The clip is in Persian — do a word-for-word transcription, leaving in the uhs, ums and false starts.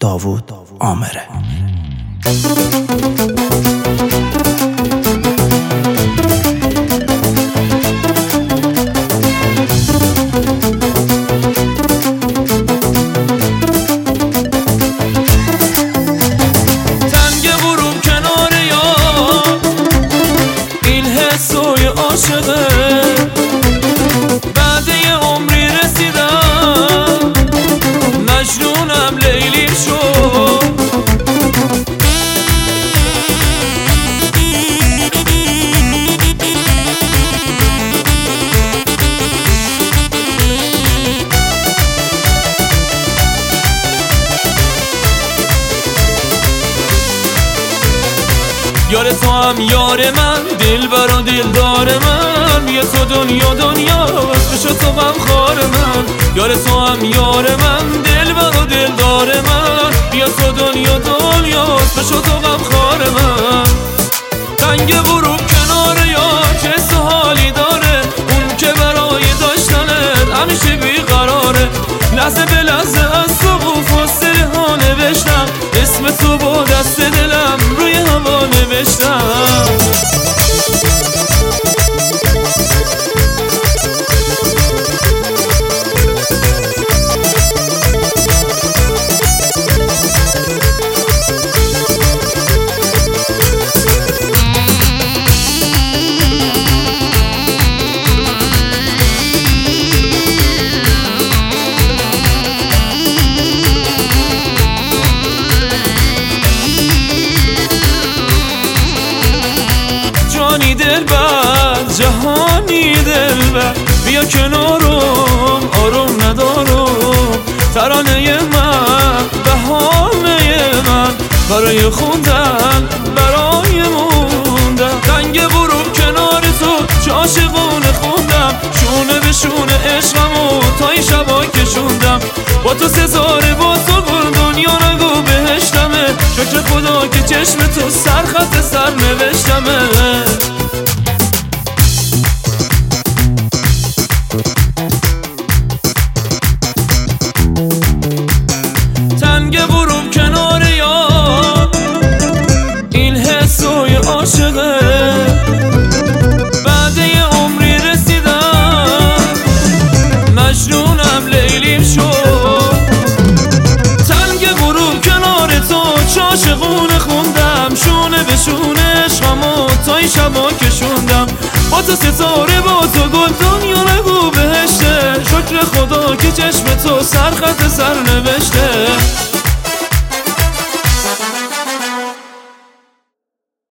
داوود آمره. تنگ غروب کنار یار، این حسای عاشقه، بعد یه عمری رسیدم مجنونم لیلیم شد. یار تو هم یار من، دلبر و دلدار من، بیا تو دنیا دنیاست بشو تو غم خار من. یار تو هم یار من، دلبر و دلدار من، بیا تو دنیا دنیاست بشو تو غم خار من. تنگ غروب کنار یار چه سحالی داره، اون که برای داشتنت همیشه بیقراره. لحظه به لحظه از تو و فاصله ها نوشتم اسم تو با دست دلم روی هوا نوشتم. جانی دلبر جهانی دلبر، بیا کنارم آروم ندارم. ترانه من بهانه من، برای خوندن برای موندن. تنگ غروب کنار تو چه عاشقانه خوندم، شونه به شونه عشقمو تا این شبا کشوندم. با تو ستاره با تو گل دنیا نگو بهشتمه، شکر خدا که چشم تو سرخط سر نوشتمه. تنگ غروب کنار یار، این حسای عاشقه، بعد یه عمری رسیدم مجنونم لیلیم شد. تنگ غروب کنار تو چه عاشقونه خوندم، شونه به شونه عشقمو تا این شبا کشوندم. با تو ستاره با تو گل دنیا نگو بهشته، شکر خدا که چشم تو سرخط سر نوشته.